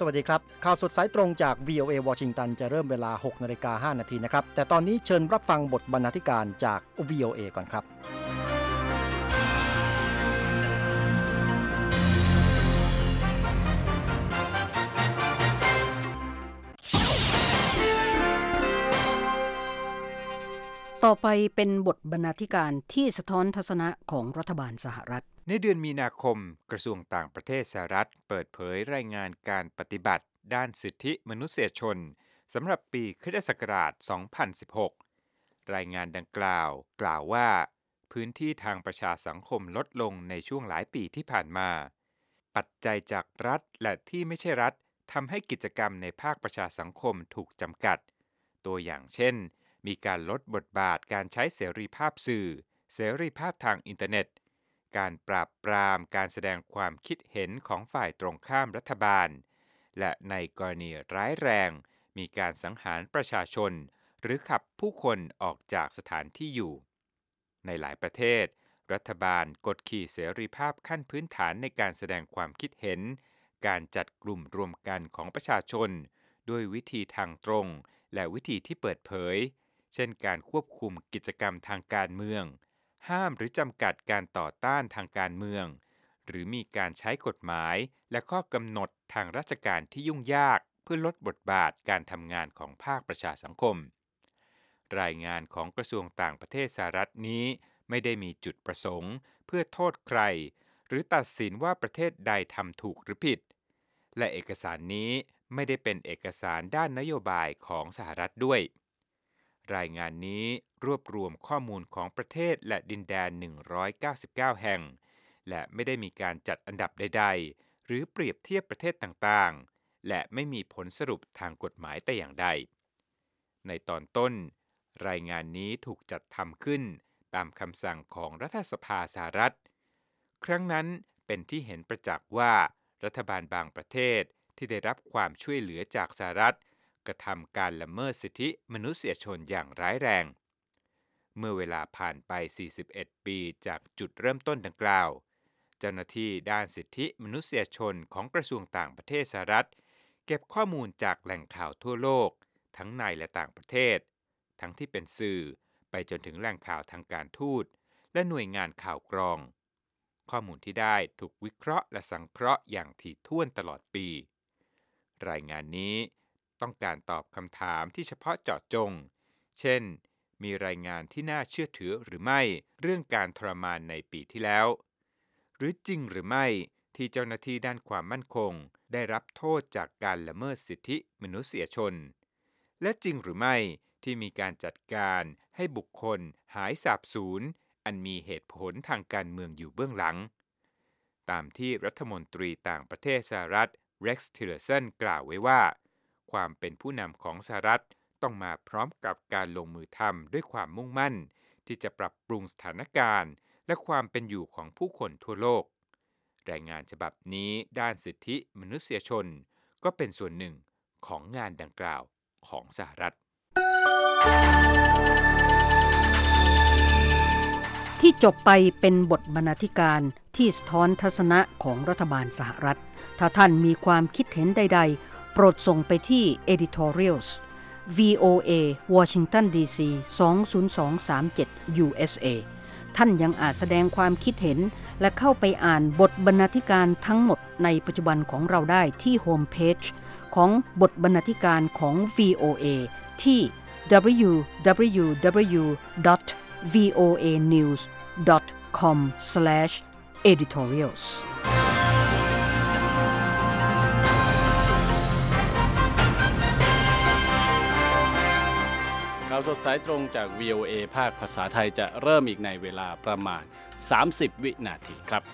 สวัสดีครับข่าวสดสายตรงจาก VOA วอชิงตันจะเริ่มเวลา 6:05 น.นะครับแต่ตอนนี้เชิญรับฟังบทบรรณาธิการจาก VOA ก่อนครับต่อไปเป็นบทบรรณาธิการที่สะท้อนทัศนะของรัฐบาลสหรัฐในเดือนมีนาคมกระทรวงต่างประเทศสหรัฐเปิดเผยรายงานการปฏิบัติด้านสิทธิมนุษยชนสำหรับปีค.ศ. 2016 รายงานดังกล่าวว่าพื้นที่ทางประชาสังคมลดลงในช่วงหลายปีที่ผ่านมาปัจจัยจากรัฐและที่ไม่ใช่รัฐทำให้กิจกรรมในภาคประชาสังคมถูกจำกัดตัวอย่างเช่นมีการลดบทบาทการใช้เสรีภาพสื่อเสรีภาพทางอินเทอร์เน็ตการปราบปรามการแสดงความคิดเห็นของฝ่ายตรงข้ามรัฐบาลและในกรณีร้ายแรงมีการสังหารประชาชนหรือขับผู้คนออกจากสถานที่อยู่ในหลายประเทศรัฐบาลกดขี่เสรีภาพขั้นพื้นฐานในการแสดงความคิดเห็นการจัดกลุ่มรวมกันของประชาชนด้วยวิธีทางตรงและวิธีที่เปิดเผยเช่นการควบคุมกิจกรรมทางการเมืองห้ามหรือจำกัดการต่อต้านทางการเมืองหรือมีการใช้กฎหมายและข้อกำหนดทางราชการที่ยุ่งยากเพื่อลดบทบาทการทำงานของภาคประชาสังคมรายงานของกระทรวงต่างประเทศสหรัฐนี้ไม่ได้มีจุดประสงค์เพื่อโทษใครหรือตัดสินว่าประเทศใดทำถูกหรือผิดและเอกสารนี้ไม่ได้เป็นเอกสารด้านนโยบายของสหรัฐด้วยรายงานนี้รวบรวมข้อมูลของประเทศและดินแดน199แห่งและไม่ได้มีการจัดอันดับใดๆหรือเปรียบเทียบประเทศต่างๆและไม่มีผลสรุปทางกฎหมายแต่อย่างใดในตอนต้นรายงานนี้ถูกจัดทำขึ้นตามคำสั่งของรัฐสภาสหรัฐครั้งนั้นเป็นที่เห็นประจักษ์ว่ารัฐบาลบางประเทศที่ได้รับความช่วยเหลือจากสหรัฐกระทำการละเมิดสิทธิมนุษยชนอย่างร้ายแรงเมื่อเวลาผ่านไป41ปีจากจุดเริ่มต้นดังกล่าวเจ้าหน้าที่ด้านสิทธิมนุษยชนของกระทรวงต่างประเทศสหรัฐเก็บข้อมูลจากแหล่งข่าวทั่วโลกทั้งในและต่างประเทศทั้งที่เป็นสื่อไปจนถึงแหล่งข่าวทางการทูตและหน่วยงานข่าวกรองข้อมูลที่ได้ถูกวิเคราะห์และสังเคราะห์อย่างถี่ถ้วนตลอดปีรายงานนี้ต้องการตอบคำถามที่เฉพาะเจาะจงเช่นมีรายงานที่น่าเชื่อถือหรือไม่เรื่องการทรมานในปีที่แล้วหรือจริงหรือไม่ที่เจ้าหน้าที่ด้านความมั่นคงได้รับโทษจากการละเมิดสิทธิมนุษยชนและจริงหรือไม่ที่มีการจัดการให้บุคคลหายสาบสูญอันมีเหตุผลทางการเมืองอยู่เบื้องหลังตามที่รัฐมนตรีต่างประเทศสหรัฐเร็กซ์ ทิลเลอร์สันกล่าวไว้ว่าความเป็นผู้นำของสหรัฐต้องมาพร้อมกับการลงมือทำด้วยความมุ่งมั่นที่จะปรับปรุงสถานการณ์และความเป็นอยู่ของผู้คนทั่วโลกรายงานฉบับนี้ด้านสิทธิมนุษยชนก็เป็นส่วนหนึ่งของงานดังกล่าวของสหรัฐที่จบไปเป็นบทบรรณาธิการที่สะท้อนทัศนะของรัฐบาลสหรัฐถ้าท่านมีความคิดเห็นใดๆโปรดส่งไปที่ editorials VOA Washington DC 20237 USA ท่านยังอาจแสดงความคิดเห็นและเข้าไปอ่านบทบรรณาธิการทั้งหมดในปัจจุบันของเราได้ที่โฮมเพจของบทบรรณาธิการของ VOA ที่ www.voanews.com/editorials ข่าวสดสายตรงจาก VOA ภาคภาษาไทยจะเริ่มอีกในเวลาประมาณ30วินาทีครับ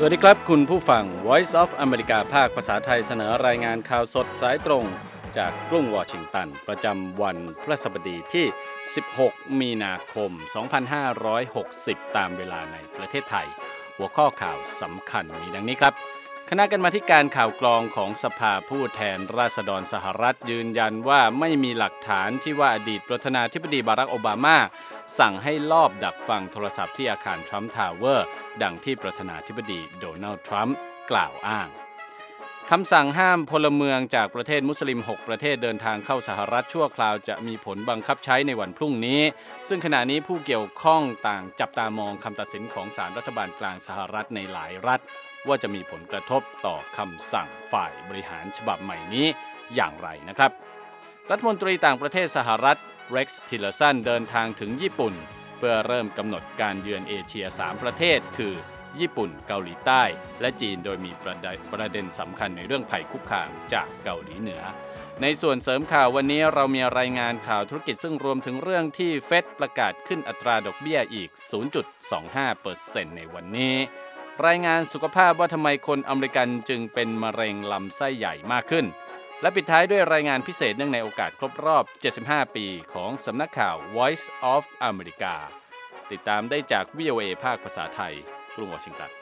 วัสดีครับคุณผู้ฟัง Voice of America ภาคภาษาไทยเสนอรายงานข่าวสดสายตรงจากกรุงวอชิงตันประจำวันพฤหัสบดีที่16มีนาคม2560ตามเวลาในประเทศไทยหัวข้อข่าวสำคัญมีดังนี้ครับคณะกรรมาธิการข่าวกรองของสภาผู้แทนราษฎรสหรัฐยืนยันว่าไม่มีหลักฐานที่ว่าอดีตประธานาธิบดีบารักโอบามาสั่งให้ลอบดักฟังโทรศัพท์ที่อาคารทรัมป์ทาวเวอร์ดังที่ประธานาธิบดีโดนัลด์ทรัมป์กล่าวอ้างคำสั่งห้ามพลเมืองจากประเทศมุสลิม6ประเทศเดินทางเข้าสหรัฐชั่วคราวจะมีผลบังคับใช้ในวันพรุ่งนี้ซึ่งขณะนี้ผู้เกี่ยวข้องต่างจับตามองคำตัดสินของศาลรัฐบาลกลางสหรัฐในหลายรัฐว่าจะมีผลกระทบต่อคำสั่งฝ่ายบริหารฉบับใหม่นี้อย่างไรนะครับรัฐมนตรีต่างประเทศสหรัฐเร็กซ์ ทิลเลอร์สันเดินทางถึงญี่ปุ่นเพื่อเริ่มกำหนดการเยือนเอเชีย3ประเทศคือญี่ปุ่นเกาหลีใต้และจีนโดยมีประเด็นสำคัญในเรื่องภัยคุกคามจากเกาหลีเหนือในส่วนเสริมข่าววันนี้เรามีรายงานข่าวธุรกิจซึ่งรวมถึงเรื่องที่เฟดประกาศขึ้นอัตราดอกเบี้ยอีก 0.25% ในวันนี้รายงานสุขภาพว่าทำไมคนอเมริกันจึงเป็นมะเร็งลำไส้ใหญ่มากขึ้นและปิดท้ายด้วยรายงานพิเศษเนื่องในโอกาสครบรอบ75ปีของสำนักข่าว Voice of America ติดตามได้จาก VOA ภาคภาษาไทยกรุงวอชิงตัน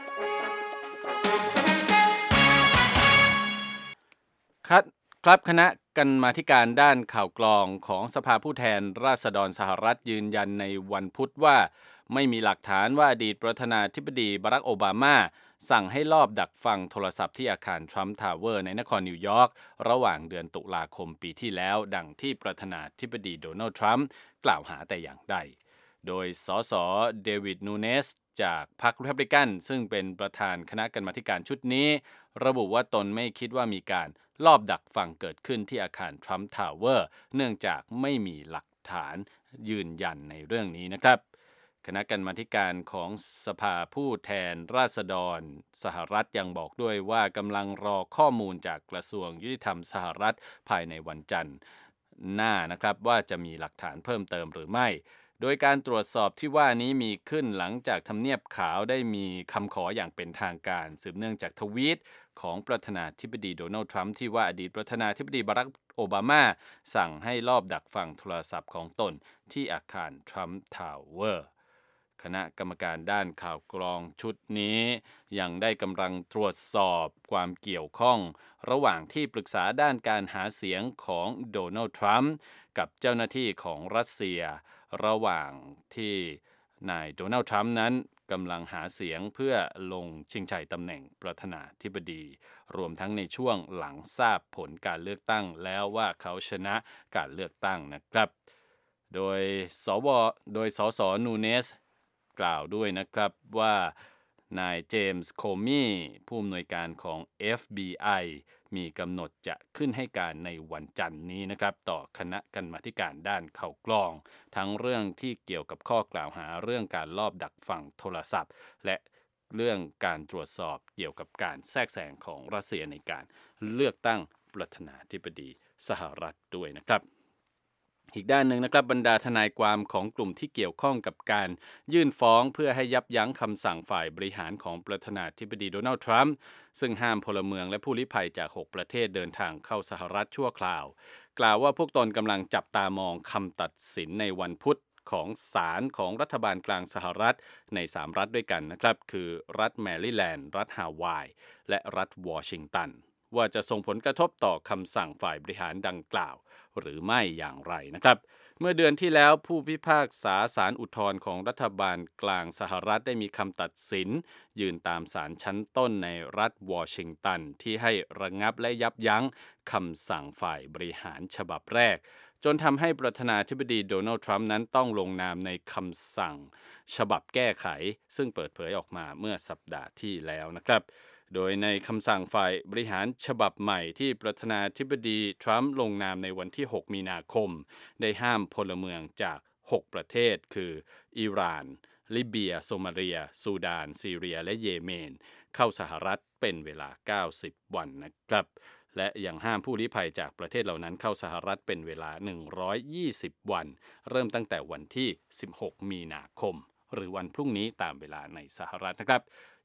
ครับคณะกรรมาธิการด้านข่าวกรองของสภาผู้แทนราษฎรสหรัฐยืนยันในวันพุธว่าไม่มีหลักฐานว่าอดีตประธานาธิบดีบารักโอบามาสั่งให้ลอบดักฟังโทรศัพท์ที่อาคารทรัมป์ทาวเวอร์ในนครนิวยอร์กระหว่างเดือนตุลาคมปีที่แล้วดังที่ประธานาธิบดีโดนัลด์ทรัมป์กล่าวหาแต่อย่างใดโดยสสเดวิดนูเนสจากพรรครีพับลิกันซึ่งเป็นประธานคณะกรรมาธิการชุดนี้ระบุว่าตนไม่คิดว่ามีการลอบดักฟังเกิดขึ้นที่อาคารทรัมป์ทาวเวอร์เนื่องจากไม่มีหลักฐานยืนยันในเรื่องนี้นะครับคณะกรรมาธิการของสภาผู้แทนราษฎรสหรัฐยังบอกด้วยว่ากำลังรอข้อมูลจากกระทรวงยุติธรรมสหรัฐภายในวันจันทร์หน้านะครับว่าจะมีหลักฐานเพิ่มเติมหรือไม่โดยการตรวจสอบที่ว่านี้มีขึ้นหลังจากทำเนียบขาวได้มีคำขออย่างเป็นทางการสืบเนื่องจากทวีตของประธานาธิบดีโดนัลด์ทรัมป์ที่ว่าอดีตประธานาธิบดีบารักโอบามาสั่งให้ลอบดักฟังโทรศัพท์ของตนที่อาคารทรัมป์ทาวเวอร์คณะกรรมการด้านข่าวกรองชุดนี้ยังได้กำลังตรวจสอบความเกี่ยวข้องระหว่างที่ปรึกษาด้านการหาเสียงของโดนัลด์ทรัมป์กับเจ้าหน้าที่ของรัสเซียระหว่างที่นายโดนัลด์ทรัมป์นั้นกำลังหาเสียงเพื่อลงชิงชัยตำแหน่งประธานาธิบดีรวมทั้งในช่วงหลังทราบผลการเลือกตั้งแล้วว่าเขาชนะการเลือกตั้งนะครับโดยสสนูเนสกล่าวด้วยนะครับว่านายเจมส์โคมี่ผู้อำนวยการของ FBI มีกำหนดจะขึ้นให้การในวันจันทร์นี้นะครับต่อคณะกรรมาธิการด้านข่าวกรองทั้งเรื่องที่เกี่ยวกับข้อกล่าวหาเรื่องการลอบดักฟังโทรศัพท์และเรื่องการตรวจสอบเกี่ยวกับการแทรกแซงของรัสเซียในการเลือกตั้งประธานาธิบดีสหรัฐด้วยนะครับอีกด้านหนึ่งนะครับบรรดาทนายความของกลุ่มที่เกี่ยวข้องกับการยื่นฟ้องเพื่อให้ยับยั้งคำสั่งฝ่ายบริหารของประธานาธิบดีโดนัลด์ทรัมป์ซึ่งห้ามพลเมืองและผู้ลี้ภัยจาก6ประเทศเดินทางเข้าสหรัฐชั่วคราวกล่าวว่าพวกตนกำลังจับตามองคำตัดสินในวันพุธของศาลของรัฐบาลกลางสหรัฐใน3รัฐด้วยกันนะครับคือรัฐแมริแลนด์รัฐฮาวายและรัฐวอชิงตันว่าจะส่งผลกระทบต่อคำสั่งฝ่ายบริหารดังกล่าวหรือไม่อย่างไรนะครับเมื่อเดือนที่แล้วผู้พิพากษาศาลอุทธรณ์ของรัฐบาลกลางสหรัฐได้มีคำตัดสินยืนตามศาลชั้นต้นในรัฐวอชิงตันที่ให้ระงับและยับยั้งคำสั่งฝ่ายบริหารฉบับแรกจนทำให้ประธานาธิบดีโดนัลด์ทรัมป์นั้นต้องลงนามในคำสั่งฉบับแก้ไขซึ่งเปิดเผยออกมาเมื่อสัปดาห์ที่แล้วนะครับโดยในคำสั่งฝ่ายบริหารฉบับใหม่ที่ประธานาธิบดีทรัมป์ลงนามในวันที่6มีนาคมได้ห้ามพลเมืองจาก6ประเทศคืออิหร่านลิเบียโซมาเลียซูดานซีเรียและเยเมนเข้าสหรัฐเป็นเวลา90วันนะครับและยังห้ามผู้ลี้ภัยจากประเทศเหล่านั้นเข้าสหรัฐเป็นเวลา120วันเริ่มตั้งแต่วันที่16มีนาคมหรือวันพรุ่งนี้ตามเวลาในสหรัฐนะครับ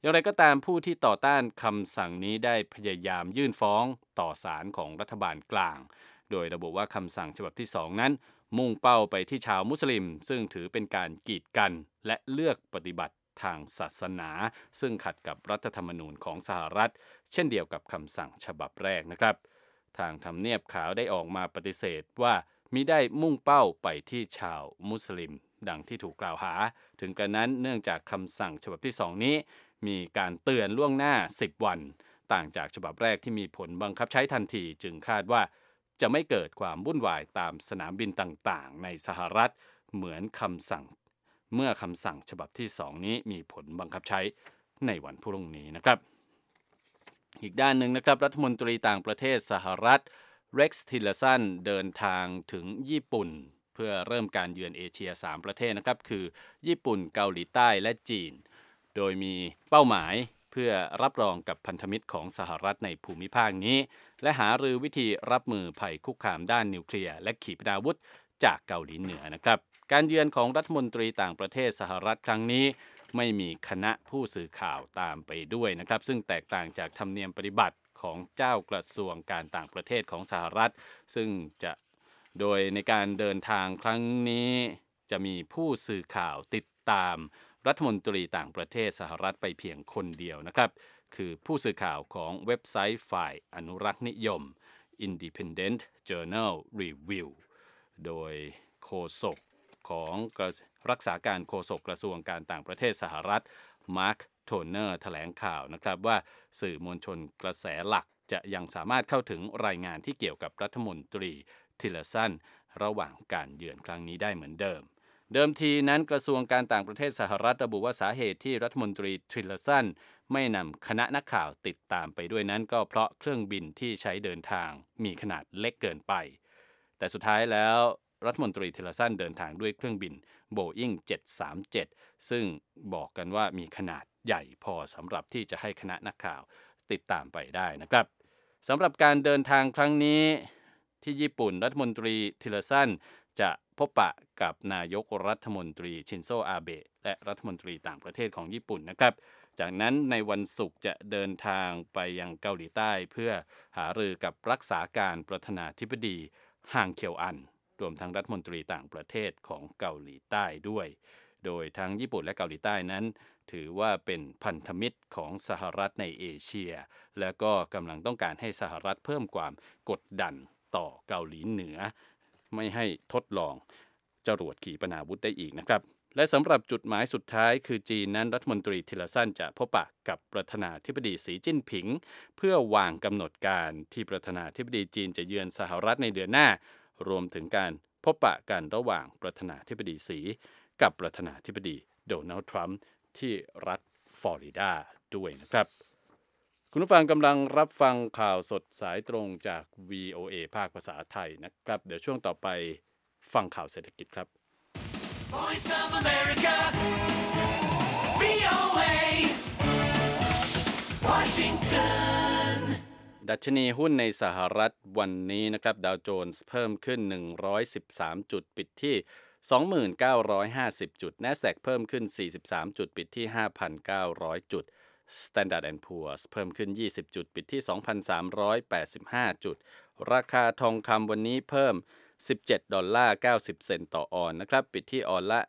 อย่างไรก็ตามผู้ที่ต่อต้านคำสั่งนี้ได้พยายามยื่นฟ้องต่อศาลของรัฐบาลกลางโดยระบุว่าคำสั่งฉบับที่2นั้นมุ่งเป้าไปที่ชาวมุสลิมซึ่งถือเป็นการกีดกันและเลือกปฏิบัติทางศาสนาซึ่งขัดกับรัฐธรรมนูญของสหรัฐเช่นเดียวกับคำสั่งฉบับแรกนะครับทางทำเนียบขาวได้ออกมาปฏิเสธว่ามิได้มุ่งเป้าไปที่ชาวมุสลิมดังที่ถูกกล่าวหาถึงกระนั้นเนื่องจากคำสั่งฉบับที่2นี้มีการเตือนล่วงหน้า10วันต่างจากฉบับแรกที่มีผลบังคับใช้ทันทีจึงคาดว่าจะไม่เกิดความวุ่นวายตามสนามบินต่างๆในสหรัฐเหมือนคำสั่งเมื่อคำสั่งฉบับที่2นี้มีผลบังคับใช้ในวันพรุ่งนี้นะครับอีกด้านหนึ่งนะครับรัฐมนตรีต่างประเทศสหรัฐเร็กซ์ทิลเลอร์สันเดินทางถึงญี่ปุ่นเพื่อเริ่มการเยือนเอเชีย3ประเทศนะครับคือญี่ปุ่นเกาหลีใต้และจีนโดยมีเป้าหมายเพื่อรับรองกับพันธมิตรของสหรัฐในภูมิภาคนี้และหารือวิธีรับมือภัยคุกคามด้านนิวเคลียร์และขีปนาวุธจากเกาหลีเหนือนะครับการเยือนของรัฐมนตรีต่างประเทศสหรัฐครั้งนี้ไม่มีคณะผู้สื่อข่าวตามไปด้วยนะครับซึ่งแตกต่างจากธรรมเนียมปฏิบัติของเจ้ากระทรวงการต่างประเทศของสหรัฐซึ่งจะโดยในการเดินทางครั้งนี้จะมีผู้สื่อข่าวติดตามรัฐมนตรีต่างประเทศสหรัฐไปเพียงคนเดียวนะครับคือผู้สื่อข่าวของเว็บไซต์ฝ่ายอนุรักษ์นิยม Independent Journal Review โดยโฆษกของรักษาการโฆษกกระทรวงการต่างประเทศสหรัฐมาร์คโทเนอร์แถลงข่าวนะครับว่าสื่อมวลชนกระแสหลักจะยังสามารถเข้าถึงรายงานที่เกี่ยวกับรัฐมนตรีทิลเลอร์สันระหว่างการเยือนครั้งนี้ได้เหมือนเดิมทีนั้นกระทรวงการต่างประเทศสหรัฐระบุว่าสาเหตุที่รัฐมนตรีทิลเลอร์สันไม่นำคณะนักข่าวติดตามไปด้วยนั้นก็เพราะเครื่องบินที่ใช้เดินทางมีขนาดเล็กเกินไปแต่สุดท้ายแล้วรัฐมนตรีทิลเลอร์สันเดินทางด้วยเครื่องบิน Boeing 737ซึ่งบอกกันว่ามีขนาดใหญ่พอสำหรับที่จะให้คณะนักข่าวติดตามไปได้นะครับสำหรับการเดินทางครั้งนี้ที่ญี่ปุ่นรัฐมนตรีทิลเลอร์สันจะพบปะกับนายกรัฐมนตรีชินโซอาเบะและรัฐมนตรีต่างประเทศของญี่ปุ่นนะครับจากนั้นในวันศุกร์จะเดินทางไปยังเกาหลีใต้เพื่อหารือกับรักษาการประธานาธิบดีฮางเคียวอันรวมทั้งรัฐมนตรีต่างประเทศของเกาหลีใต้ด้วยโดยทั้งญี่ปุ่นและเกาหลีใต้นั้นถือว่าเป็นพันธมิตรของสหรัฐในเอเชียและก็กำลังต้องการให้สหรัฐเพิ่มความกดดันต่อเกาหลีเหนือไม่ให้ทดลองจรวดขีปนาวุธได้อีกนะครับและสำหรับจุดหมายสุดท้ายคือจีนนั้นรัฐมนตรีทิลเลอร์สันจะพบปะกับประธานาธิบดีสีจิ้นผิงเพื่อวางกำหนดการที่ประธานาธิบดีจีนจะเยือนสหรัฐในเดือนหน้ารวมถึงการพบปะกันระหว่างประธานาธิบดีสีกับประธานาธิบดีโดนัลด์ทรัมป์ที่รัฐฟลอริดาด้วยนะครับคุณผู้ฟังกำลังรับฟังข่าวสดสายตรงจาก VOA ภาคภาษาไทยนะครับเดี๋ยวช่วงต่อไปฟังข่าวเศรษฐกิจครับ Voice of America VOA Washington ดัชนีหุ้นในสหรัฐวันนี้นะครับดาวโจนส์เพิ่มขึ้น113จุดปิดที่ 2950 จุด NASDAQ เพิ่มขึ้น43จุดปิดที่ 5,900 จุด Standard & Poor's เพิ่มขึ้น20จุดปิดที่ 2,385 จุดราคาทองคำวันนี้เพิ่ม$17.90 ต่อออนซ์นะครับปิดที่ออนซ์ละ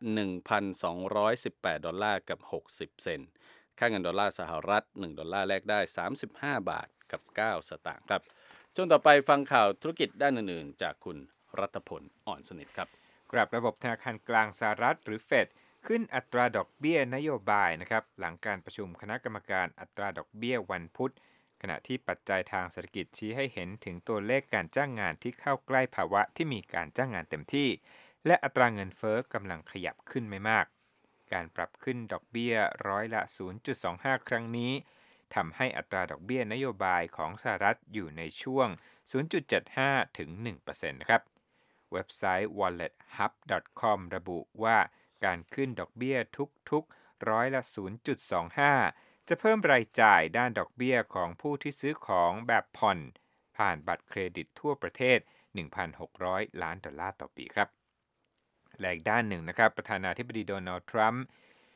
$1,218 กับ60 เซนต์ค่าเงินดอลลาร์สหรัฐ1ดอลลาร์แลกได้35บาทกับ9สตางค์ครับช่วงต่อไปฟังข่าวธุรกิจด้านอื่นๆจากคุณรัตพลอ่อนสนิทครับกราบระบบธนาคารกลางสหรัฐหรือเฟดขึ้นอัตราดอกเบี้ยนโยบายนะครับหลังการประชุมคณะกรรมการอัตราดอกเบี้ยวันพุธขณะที่ปัจจัยทางเศรษฐกิจชี้ให้เห็นถึงตัวเลขการจ้างงานที่เข้าใกล้ภาวะที่มีการจ้างงานเต็มที่และอัตราเงินเฟ้อกำลังขยับขึ้นไม่มากการปรับขึ้นดอกเบี้ยร้อยละ 0.25 ครั้งนี้ทำให้อัตราดอกเบี้ยนโยบายของสหรัฐอยู่ในช่วง 0.75 ถึง 1% นะครับเว็บไซต์ wallethub.com ระบุว่าการขึ้นดอกเบี้ยทุกๆร้อยละ 0.25 จะเพิ่มรายจ่ายด้านดอกเบี้ยของผู้ที่ซื้อของแบบผ่อนผ่านบัตรเครดิตทั่วประเทศ $1,600 ล้านต่อปีครับและอีกด้านหนึ่งนะครับประธานาธิบดีโดนัลด์ทรัมป์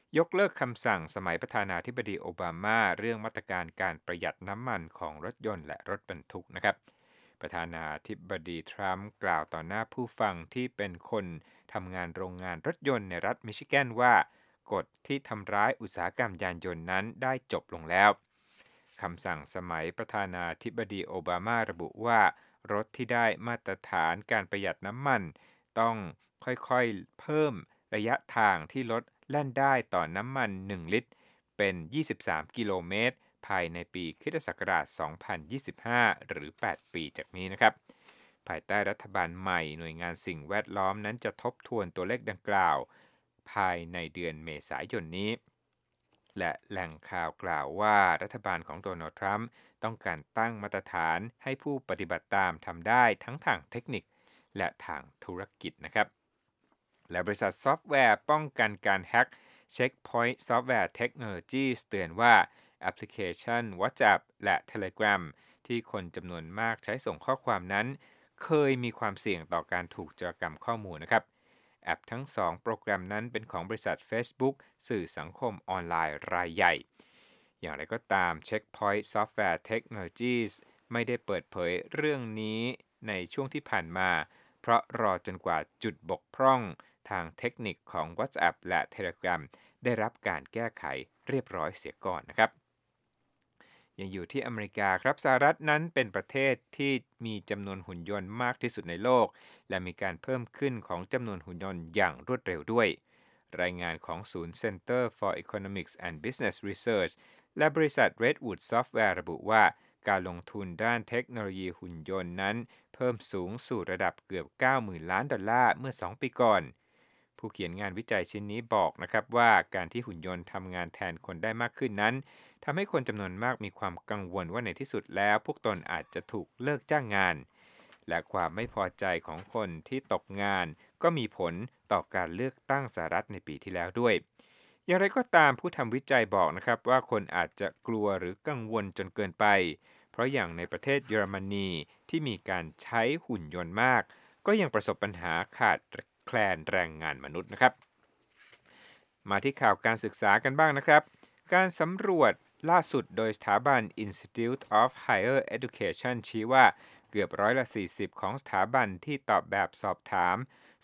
ยกเลิกคำสั่งสมัยประธานาธิบดีโอบามาเรื่องมาตรการการประหยัดน้ำมันของรถยนต์และรถบรรทุกนะครับประธานาธิบดีทรัมป์กล่าวต่อหน้าผู้ฟังที่เป็นคนทำงานโรงงานรถยนต์ในรัฐมิชิแกนว่ากฎที่ทำร้ายอุตสาหกรรมยานยนต์นั้นได้จบลงแล้วคำสั่งสมัยประธานาธิบดีโอบามาระบุว่ารถที่ได้มาตรฐานการประหยัดน้ำมันต้องค่อยๆเพิ่มระยะทางที่รถแล่นได้ต่อน้ำมัน1ลิตรเป็น23กิโลเมตรภายในปีค.ศ. 2025หรือ8ปีจากนี้นะครับภายใต้รัฐบาลใหม่หน่วยงานสิ่งแวดล้อมนั้นจะทบทวนตัวเลขดังกล่าวภายในเดือนเมษายนนี้และแหล่งข่าวกล่าวว่ารัฐบาลของโดนัลด์ทรัมป์ต้องการตั้งมาตรฐานให้ผู้ปฏิบัติตามทำได้ทั้งทางเทคนิคและทางธุรกิจนะครับและบริษัทซอฟต์แวร์ป้องกันการแฮ็ก Checkpoint Software Technologies เตือนว่าแอปพลิเคชัน WhatsApp และ Telegram ที่คนจำนวนมากใช้ส่งข้อความนั้นเคยมีความเสี่ยงต่อการถูกโจรกรรมข้อมูลนะครับแอปทั้ง2โปรแกรมนั้นเป็นของบริษัท Facebook สื่อสังคมออนไลน์รายใหญ่อย่างไรก็ตาม Checkpoint Software Technologies ไม่ได้เปิดเผยเรื่องนี้ในช่วงที่ผ่านมาเพราะรอจนกว่าจุดบกพร่องทางเทคนิคของ WhatsApp และ Telegram ได้รับการแก้ไขเรียบร้อยเสียก่อนนะครับยังอยู่ที่อเมริกาครับสหรัฐนั้นเป็นประเทศที่มีจำนวนหุ่นยนต์มากที่สุดในโลกและมีการเพิ่มขึ้นของจำนวนหุ่นยนต์อย่างรวดเร็วด้วยรายงานของศูนย์ Center for Economics and Business Research และบริษัท Redwood Software ระบุว่าการลงทุนด้านเทคโนโลยีหุ่นยนต์นั้นเพิ่มสูงสู่ระดับเกือบ 90,000 ล้านดอลลาร์เมื่อ2ปีก่อนผู้เขียนงานวิจัยชิ้นนี้บอกนะครับว่าการที่หุ่นยนต์ทำงานแทนคนได้มากขึ้นนั้นทำให้คนจำนวนมากมีความกังวลว่าในที่สุดแล้วพวกตนอาจจะถูกเลิกจ้างงานและความไม่พอใจของคนที่ตกงานก็มีผลต่อการเลือกตั้งสหรัฐในปีที่แล้วด้วยอย่างไรก็ตามผู้ทำวิจัยบอกนะครับว่าคนอาจจะกลัวหรือกังวลจนเกินไปเพราะอย่างในประเทศเยอรมนีที่มีการใช้หุ่นยนต์มากก็ยังประสบปัญหาขาดแคลนแรงงานมนุษย์นะครับมาที่ข่าวการศึกษากันบ้างนะครับการสำรวจล่าสุดโดยสถาบัน Institute of Higher Education ชี้ว่าเกือบ40%ของสถาบันที่ตอบแบบสอบถาม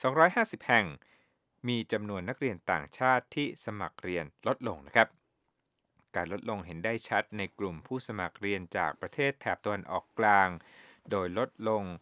250แห่งมีจำนวนนักเรียนต่างชาติที่สมัครเรียนลดลงนะครับการลดลงเห็นได้ชัดในกลุ่มผู้สมัครเรียนจากประเทศแถบตะวันออกกลางโดยลดลง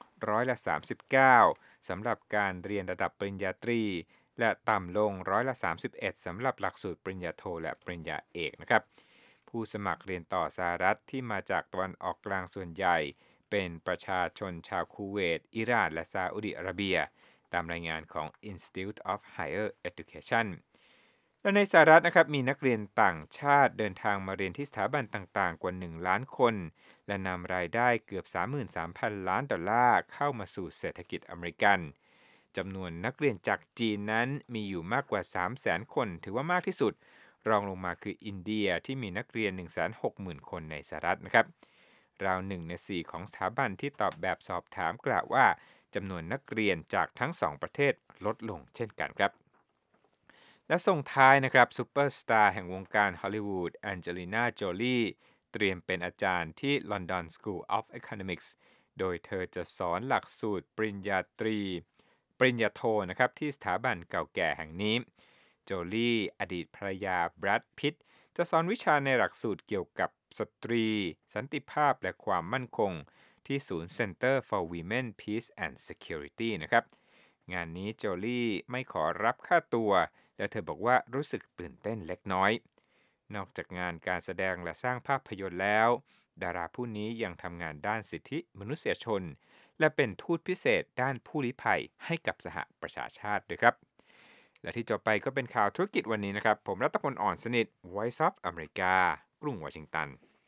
39%สำหรับการเรียนระดับปริญญาตรีและต่ำลง31%สำหรับหลักสูตรปริญญาโทและปริญญาเอกนะครับผู้สมัครเรียนต่อสหรัฐที่มาจากตะวันออกกลางส่วนใหญ่เป็นประชาชนชาวคูเวตอิหร่านและซาอุดิอาระเบียตามรายงานของ Institute of Higher Education และในสหรัฐนะครับมีนักเรียนต่างชาติเดินทางมาเรียนที่สถาบันต่างๆกว่า1ล้านคนและนำรายได้เกือบ 33,000 ล้านดอลลาร์เข้ามาสู่เศรษฐกิจอเมริกันจำนวนนักเรียนจากจีนนั้นมีอยู่มากกว่า 300,000 คนถือว่ามากที่สุดรองลงมาคืออินเดียที่มีนักเรียน 160,000 คนในสหรัฐนะครับราว1ใน4ของสถาบันที่ตอบแบบสอบถามกล่าวว่าจำนวนนักเรียนจากทั้ง2ประเทศลดลงเช่นกันครับและส่งท้ายนะครับซูเปอร์สตาร์แห่งวงการฮอลลีวูดแองเจลิน่าโจลีเตรียมเป็นอาจารย์ที่ London School of Economics โดยเธอจะสอนหลักสูตรปริญญาตรีปริญญาโทนะครับที่สถาบันเก่าแก่แห่งนี้โจลีอดีตภรรยาแบรด พิตต์จะสอนวิชาในหลักสูตรเกี่ยวกับสตรีสันติภาพและความมั่นคงที่ศูนย์ Center for Women Peace and Security นะครับงานนี้โจลีไม่ขอรับค่าตัวและเธอบอกว่ารู้สึกตื่นเต้นเล็กน้อยนอกจากงานการแสดงและสร้างภาพยนตร์แล้วดาราผู้นี้ยังทำงานด้านสิทธิมนุษยชนและเป็นทูตพิเศษด้านผู้ลี้ภัยให้กับสหประชาชาติด้วยครับและที่จบไปก็เป็นข่าวธุรกิจวันนี้นะครับผมรัตพล อ่อนสนิท Voice of America กรุงวอชิงตัน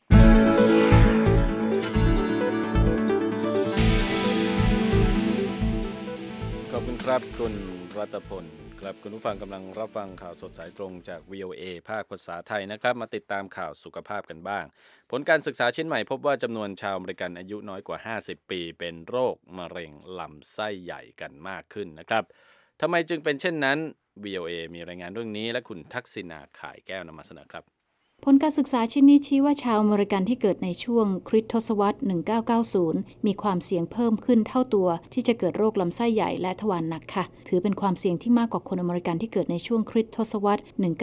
ขอบคุณครับคุณรัตพลครับคุณผู้ฟังกำลังรับฟังข่าวสดสายตรงจาก VOA ภาคภาษาไทยนะครับมาติดตามข่าวสุขภาพกันบ้างผลการศึกษาชิ้นใหม่พบว่าจำนวนชาวอเมริกันอายุน้อยกว่า50ปีเป็นโรคมะเร็งลำไส้ใหญ่กันมากขึ้นนะครับทำไมจึงเป็นเช่นนั้น VOA มีรายงานเรื่องนี้และคุณทักษิณาข่ายแก้วนำมาเสนอครับผลการศึกษาชิ้นนี้ชี้ว่าชาวอเมริกันที่เกิดในช่วงคริสตศตวรรษ 1990 มีความเสี่ยงเพิ่มขึ้นเท่าตัวที่จะเกิดโรคลำไส้ใหญ่และทวารหนักค่ะถือเป็นความเสี่ยงที่มากกว่าคนอเมริกันที่เกิดในช่วงคริสตศตวรรษ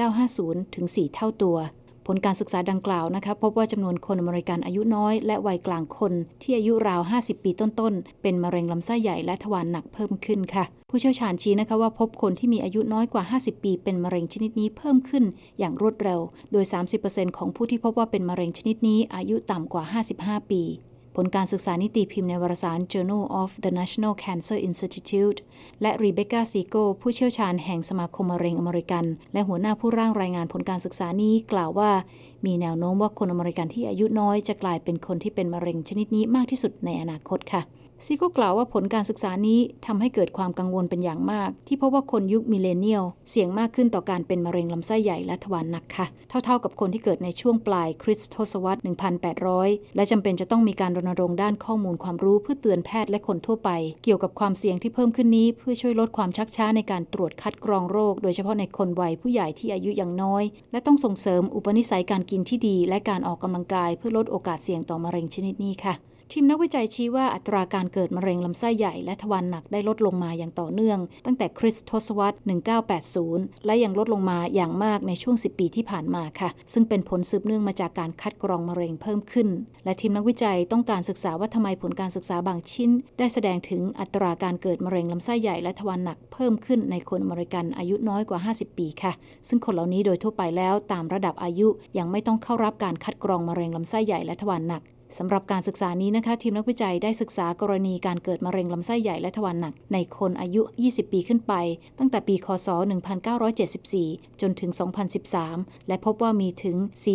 1950 ถึง 4 เท่าตัวผลการศึกษาดังกล่าวนะคะพบว่าจำนวนคนอเมริกันอายุน้อยและวัยกลางคนที่อายุราว 50 ปีต้นๆเป็นมะเร็งลำไส้ใหญ่และทวารหนักเพิ่มขึ้นค่ะผู้เชี่ยวชาญชี้นะคะว่าพบคนที่มีอายุน้อยกว่า 50 ปีเป็นมะเร็งชนิดนี้เพิ่มขึ้นอย่างรวดเร็วโดย 30% ของผู้ที่พบว่าเป็นมะเร็งชนิดนี้อายุต่ำกว่า 55 ปีผลการศึกษานี้ตีพิมพ์ในวารสาร Journal of the National Cancer Institute และรีเบคก้าซีโกผู้เชี่ยวชาญแห่งสมาคมมะเร็งอเมริกันและหัวหน้าผู้ร่างรายงานผลการศึกษานี้กล่าวว่ามีแนวโน้มว่าคนอเมริกันที่อายุน้อยจะกลายเป็นคนที่เป็นมะเร็งชนิดนี้มากที่สุดในอนาคตค่ะซีโก้กล่าวว่าผลการศึกษานี้ทำให้เกิดความกังวลเป็นอย่างมากที่พบว่าคนยุคมิเลเนียลเสี่ยงมากขึ้นต่อการเป็นมะเร็งลำไส้ใหญ่และทวารหนักค่ะเท่าๆกับคนที่เกิดในช่วงปลายคริสตศตวรรษ 1800 และจำเป็นจะต้องมีการรณรงค์ด้านข้อมูลความรู้เพื่อเตือนแพทย์และคนทั่วไปเกี่ยวกับความเสี่ยงที่เพิ่มขึ้นนี้เพื่อช่วยลดความชักช้าในการตรวจคัดกรองโรคโดยเฉพาะในคนวัยผู้ใหญ่ที่อายุยังน้อยและต้องส่งเสริมอุปนิสัยการกินที่ดีและการออกกำลังกายเพื่อลดโอกาสเสี่ยงต่อมะเร็งชนิดนี้ค่ะทีมนักวิจัยชี้ว่าอัตราการเกิดมะเร็งลำไส้ใหญ่และทวารหนักได้ลดลงมาอย่างต่อเนื่องตั้งแต่คริสตศตวรรษ 1980 และยังลดลงมาอย่างมากในช่วง 10 ปีที่ผ่านมาค่ะซึ่งเป็นผลสืบเนื่องมาจากการคัดกรองมะเร็งเพิ่มขึ้นและทีมนักวิจัยต้องการศึกษาว่าทำไมผลการศึกษาบางชิ้นได้แสดงถึงอัตราการเกิดมะเร็งลำไส้ใหญ่และทวารหนักเพิ่มขึ้นในคนอเมริกันอายุน้อยกว่า 50 ปีค่ะซึ่งคนเหล่านี้โดยทั่วไปแล้วตามระดับอายุยังไม่ต้องเข้ารับการคัดกรองมะเร็งลำไส้ใหญ่และทวารหนักสำหรับการศึกษานี้นะคะทีมนักวิจัยได้ศึกษากรณีการเกิดมะเร็งลำไส้ใหญ่และทวารหนักในคนอายุ 20 ปีขึ้นไปตั้งแต่ปีคศ 1974 จนถึง 2013 และพบว่ามีถึง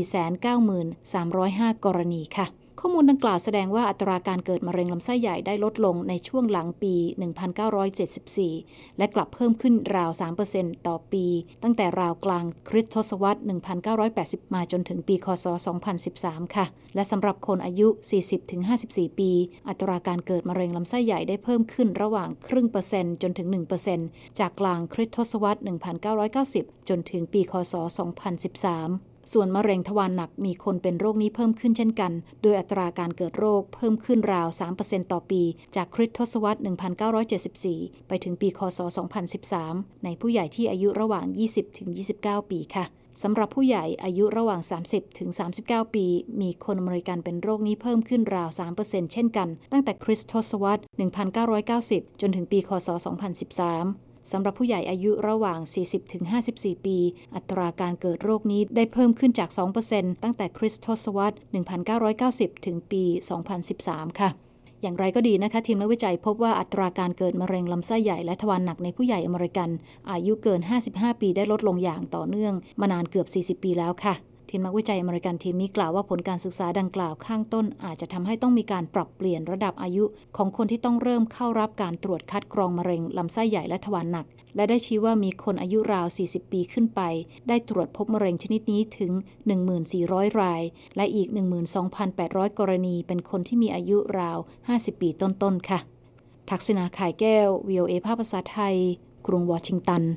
490,305 กรณีค่ะข้อมูลดังกล่าวแสดงว่าอัตราการเกิดมะเร็งลำไส้ใหญ่ได้ลดลงในช่วงหลังปี 1974 และกลับเพิ่มขึ้นราว 3% ต่อปีตั้งแต่ราวกลางคริสตศตวรรษ 1980 มาจนถึงปีคศ 2013 ค่ะและสำหรับคนอายุ 40-54 ปีอัตราการเกิดมะเร็งลำไส้ใหญ่ได้เพิ่มขึ้นระหว่าง0.5% จนถึง 1% จากกลางคริสตศตวรรษ 1990 จนถึงปีคศ 2013ส่วนมะเร็งทวารหนักมีคนเป็นโรคนี้เพิ่มขึ้นเช่นกันโดยอัตราการเกิดโรคเพิ่มขึ้นราว 3% ต่อปีจากคริสตศตวรรษ 1974 ไปถึงปีคศ 2013 ในผู้ใหญ่ที่อายุระหว่าง 20-29 ปีค่ะสำหรับผู้ใหญ่อายุระหว่าง 30-39 ปีมีคนอเมริกันเป็นโรคนี้เพิ่มขึ้นราว 3% เช่นกันตั้งแต่คริสตศตวรรษ 1990 จนถึงปีคศ 2013สำหรับผู้ใหญ่อายุระหว่าง 40-54 ปีอัตราการเกิดโรคนี้ได้เพิ่มขึ้นจาก 2% ตั้งแต่คริสตศตวรรษ 1990 ถึงปี 2013 ค่ะอย่างไรก็ดีนะคะทีมนักวิจัยพบว่าอัตราการเกิดมะเร็งลำไส้ใหญ่และทวารหนักในผู้ใหญ่อเมริกันอายุเกิน 55 ปีได้ลดลงอย่างต่อเนื่องมานานเกือบ 40 ปีแล้วค่ะทีมนักวิจัยอเมริกันทีมนี้กล่าวว่าผลการศึกษาดังกล่าวข้างต้นอาจจะทำให้ต้องมีการปรับเปลี่ยนระดับอายุของคนที่ต้องเริ่มเข้ารับการตรวจคัดกรองมะเร็งลำไส้ใหญ่และทวารหนักและได้ชี้ว่ามีคนอายุราว 40 ปีขึ้นไปได้ตรวจพบมะเร็งชนิดนี้ถึง 1,400 รายและอีก 12,800 กรณีเป็นคนที่มีอายุราว 50 ปีต้นๆค่ะทักษิณาข่ายแก้ว VOA ภาคภาษาไทยกรุงวอชิงตัน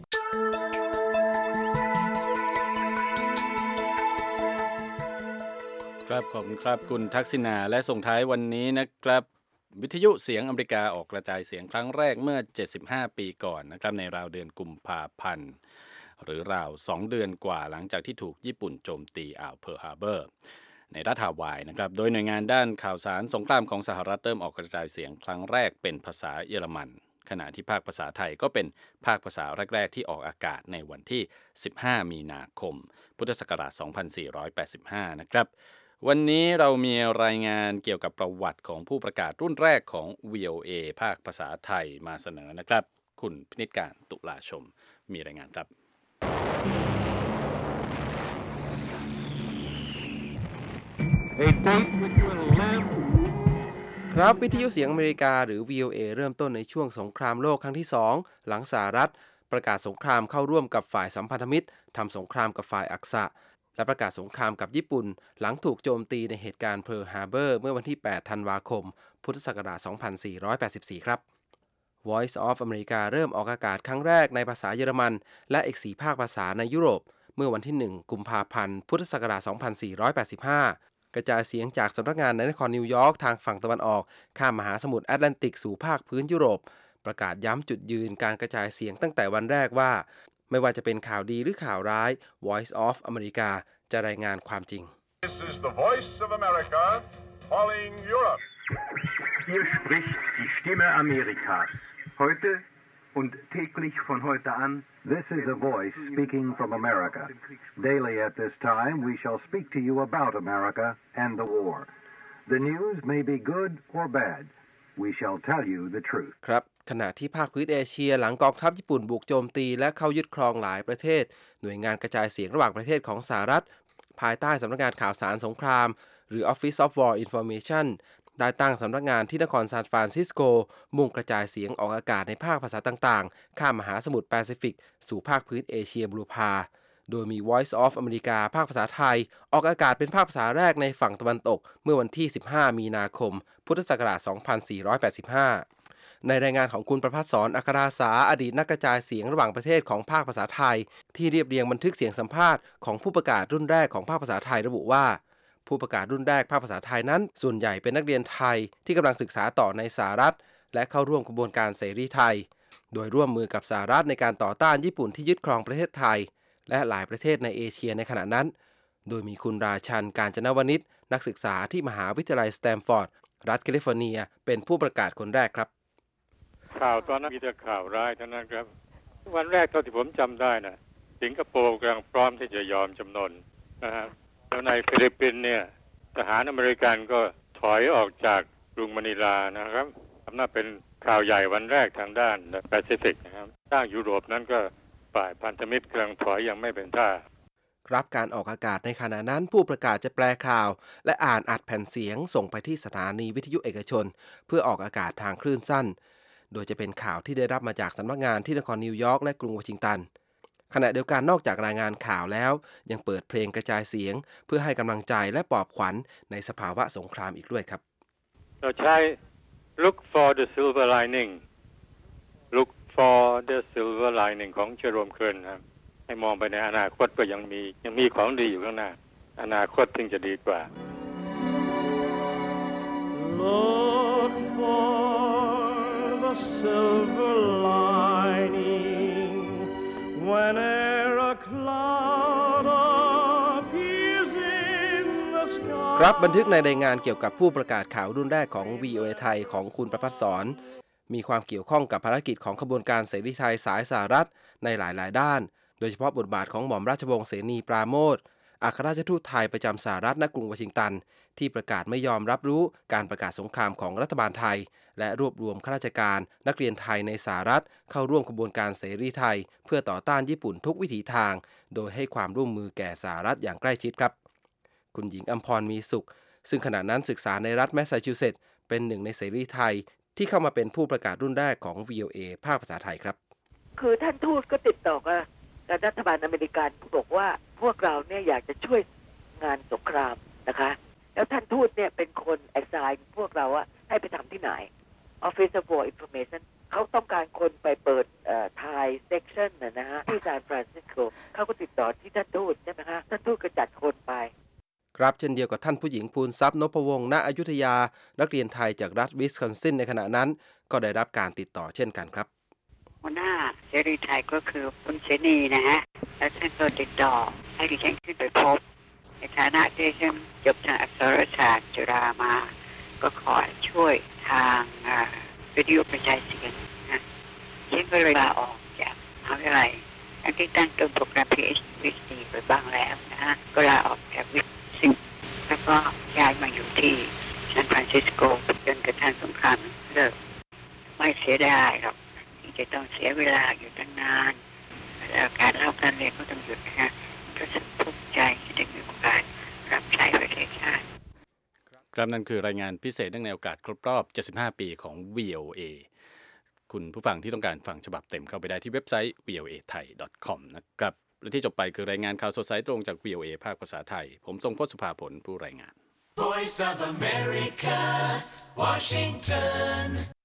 ครับขอบคุณครับคุณทักษิณาและส่งท้ายวันนี้นะครับวิทยุเสียงอเมริกาออกกระจายเสียงครั้งแรกเมื่อ75ปีก่อนนะครับในราวเดือนกุมภาพันธ์หรือราว2เดือนกว่าหลังจากที่ถูกญี่ปุ่นโจมตีอ่าวเพิร์ลฮาร์เบอร์ในรัฐฮาวายนะครับโดยหน่วยงานด้านข่าวสารสงครามของสหรัฐเริ่มออกกระจายเสียงครั้งแรกเป็นภาษาเยอรมันขณะที่ภาคภาษาไทยก็เป็นภาคภาษาแรกๆที่ออกอากาศในวันที่15มีนาคมพุทธศักราช2485นะครับวันนี้เรามีรายงานเกี่ยวกับประวัติของผู้ประกาศรุ่นแรกของ VOA ภาคภาษาไทยมาเสนอนะครับคุณพินิจการตุลาชมมีรายงานครับครับวิทยุเสียงอเมริกาหรือ VOA เริ่มต้นในช่วงสงครามโลกครั้งที่2หลังสหรัฐประกาศสงครามเข้าร่วมกับฝ่ายสัมพันธมิตรทำสงครามกับฝ่ายอักษะและประกาศสงครามกับญี่ปุ่นหลังถูกโจมตีในเหตุการณ์เพิร์ลฮาร์เบอร์เมื่อวันที่8ธันวาคมพุทธศักราช2484ครับ Voice of America เริ่มออกอากาศครั้งแรกในภาษาเยอรมันและอีก4ภาคภาษาในยุโรปเมื่อวันที่1กุมภาพันธ์พุทธศักราช2485กระจายเสียงจากสำนักงานในนครนิวยอร์กทางฝั่งตะวันออกข้ามมหาสมุทรแอตแลนติกสู่ภาคพื้นยุโรปประกาศย้ำจุดยืนการกระจายเสียงตั้งแต่วันแรกว่าไม่ว่าจะเป็นข่าวดีหรือข่าวร้าย Voice of America จะรายงานความจริง This is the Voice of America calling Europe. Hier spricht die Stimme Amerikas. Heute und täglich von heute an. This is a voice speaking from America. Daily at this time, we shall speak to you about America and the war. The news may be good or bad. We shall tell you the truth. ครับขณะที่ภาคพื้นเอเชียหลังกองทัพญี่ปุ่นบุกโจมตีและเข้ายึดครองหลายประเทศหน่วยงานกระจายเสียงระหว่างประเทศของสหรัฐภายใต้สำนักงานข่าวสารสงครามหรือ Office of War Information ได้ตั้งสำนักงานที่นครซานฟรานซิสโกมุ่งกระจายเสียงออกอากาศในภาคภาษาต่างๆข้ามมหาสมุทรแปซิฟิกสู่ภาคพื้นเอเชียบลูพาโดยมี Voice of America ภาคภาษาไทยออกอากาศเป็นภาคภาษาแรกในฝั่งตะวันตกเมื่อวันที่15มีนาคมพุทธศักราช2485ในรายงานของคุณประภัสสร อัคราสาอดีตนักกระจายเสียงระหว่างประเทศของภาคภาษาไทยที่เรียบเรียงบันทึกเสียงสัมภาษณ์ของผู้ประกาศรุ่นแรกของภาคภาษาไทยระบุว่าผู้ประกาศรุ่นแรกภาคภาษาไทยนั้นส่วนใหญ่เป็นนักเรียนไทยที่กำลังศึกษาต่อในสหรัฐและเข้าร่วมกระบวนการเสรีไทยโดยร่วมมือกับสหรัฐในการต่อต้านญี่ปุ่นที่ยึดครองประเทศไทยและหลายประเทศในเอเชียในขณะนั้นโดยมีคุณราชัน กาญจนวณิชนักศึกษาที่มหาวิทยาลัยสแตมฟอร์ดรัฐแคลิฟอร์เนียเป็นผู้ประกาศคนแรกครับข่าวตอนนั้นมีแต่ข่าวร้ายเท่านั้นครับวันแรกเท่าที่ผมจำได้นะสิงคโปร์กำลังพร้อมที่จะยอมจำนนนะครับแล้วในฟิลิปปินส์เนี่ยทหารอเมริกันก็ถอยออกจากกรุงมะนิลานะครับทำหน้าเป็นข่าวใหญ่วันแรกทางด้านแปซิฟิกนะครับด้านยุโรปนั้นก็ฝ่ายพันธมิตรกำลังถอยยังไม่เป็นท่ารับการออกอากาศในขณะนั้นผู้ประกาศจะแปลข่าวและอ่านอัดแผ่นเสียงส่งไปที่สถานีวิทยุเอกชนเพื่อออกอากาศทางคลื่นสั้นโดยจะเป็นข่าวที่ได้รับมาจากสำนักงานที่นครนิวยอร์กและกรุงวอชิงตันขณะเดียวกันนอกจากรายงานข่าวแล้วยังเปิดเพลงกระจายเสียงเพื่อให้กำลังใจและปลอบขวัญในสภาวะสงครามอีกด้วยครับเราใช้ Look for the silver lining Look for the silver lining ของเจอโรมเคิร์นครับให้มองไปในอนาคตก็ยังมีของดีอยู่ข้างหน้าอนาคตถึงจะดีกว่า Look for the silver lining whene'er a cloud appears in the sky ครับบันทึกในรายงานเกี่ยวกับผู้ประกาศข่าวรุ่นแรกของ VOA ไทยของคุณประภัสสรมีความเกี่ยวข้องกับภารกิจของขบวนการเสรีไทยสายสหรัฐในหลายๆด้านโดยเฉพาะบทบาทของหม่อมราชวงศ์เสนีปราโมชอัครราชทูตไทยประจำสหรัฐณกรุงวอชิงตันที่ประกาศไม่ยอมรับรู้การประกาศสงครามของรัฐบาลไทยและรวบรวมข้าราชการนักเรียนไทยในสหรัฐเข้าร่วมขบวนการเสรีไทยเพื่อต่อต้านญี่ปุ่นทุกวิถีทางโดยให้ความร่วมมือแก่สหรัฐอย่างใกล้ชิดครับคุณหญิงอัมพรมีสุขซึ่งขณะนั้นศึกษาในรัฐแมสซาชูเซตส์เป็นหนึ่งในเสรีไทยที่เข้ามาเป็นผู้ประกาศรุ่นแรกของ VOA ภาคภาษาไทยครับคือท่านทูตก็ติดต่อกับรัฐบาลอเมริกันบอกว่าพวกเราเนี่ยอยากจะช่วยงานสงครามนะคะแล้วท่านทูตเนี่ยเป็นคนแอสไซน์พวกเราอะให้ไปทำที่ไหน Office of War Information เขาต้องการคนไปเปิดThai section นะฮะที่ซานฟรานซิสโกเขาก็ติดต่อที่ท่านทูตใช่ไหมคะท่านทูตก็จัดคนไปครับเช่นเดียวกับท่านผู้หญิงภูลทรัพย์นพวงศ์ณอยุธยานักเรียนไทยจากรัฐวิสคอนซินในขณะนั้นก็ได้รับการติดต่อเช่นกันครับหัวหน้าเสรีไทยก็คือคุณเสนีนะฮะแล้วท่านก็ติดต่อให้ดิฉันขึ้นไปพบในฐานะที่ฉันจบทางอักษรศาสตร์จุฬามาก็ขอช่วยทางวิทยุกระจายเสียงนะฉันก็เลยลาออกจากมหาวิทยาลัยทั้งที่ตั้งตัวโปรแกรม PhD ไปบ้างแล้วนะฮะก็ลาออกจากวิทย์แล้วก็ย้ายมาอยู่ที่ซานฟรานซิสโกจนกระทั่งสงครามเลิกไม่เสียดายหรอกที่จะต้องเสียเวลาอยู่ตั้งนานแล้วการเล่าการเรียนก็ต้องหยุดนะฮะก็รู้สึกภูมิใจที่ได้มีโอกาสรับใช้ประเทศชาติครับนั่นคือรายงานพิเศษเนื่องในโอกาสครบรอบ75 ปีของ VOA คุณผู้ฟังที่ต้องการฟังฉบับเต็มเข้าไปได้ที่เว็บไซต์ voathai.com นะครับและที่จบไปคือรายงานข่าวสดสายตรงจาก VOA ภาคภาษาไทยผมทรงพจน์สุภาผลผู้รายงาน Voice of America Washington